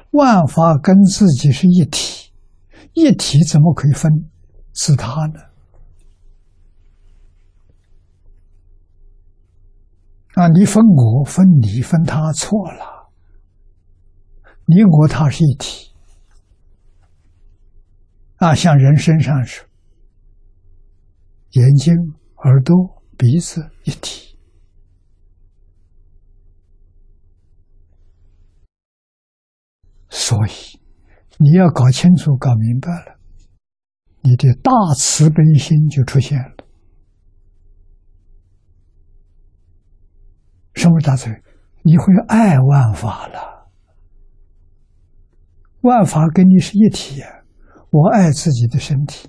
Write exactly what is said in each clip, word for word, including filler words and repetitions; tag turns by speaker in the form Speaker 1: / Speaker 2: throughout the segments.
Speaker 1: 万法跟自己是一体，一体怎么可以分自他呢？啊，你分我、分你、分他，错了。你我他是一体。啊，像人身上是眼睛、耳朵、鼻子一体。所以你要搞清楚、搞明白了，你的大慈悲心就出现了。什么大慈悲？你会爱万法了。万法跟你是一体啊！我爱自己的身体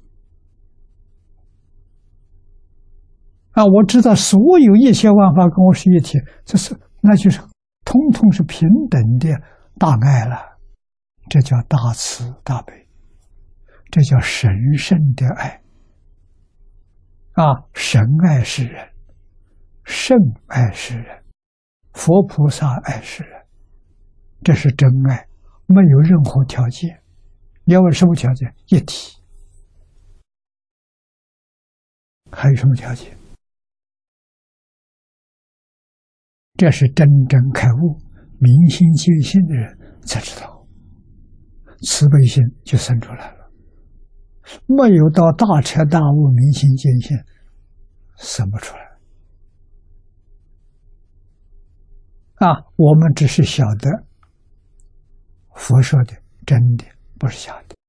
Speaker 1: 啊！我知道所有一切万法跟我是一体，这是那就是通通是平等的大爱了。这叫大慈大悲，这叫神圣的爱啊！神爱世人，圣爱世人，佛菩萨爱世人，这是真爱，没有任何条件。要问什么条件？一体。还有什么条件？这是真正开悟、明心见性的人才知道，慈悲心就生出来了。没有到大彻大悟、明心见性，生不出来。啊，我们只是晓得佛说的真的，不是假的。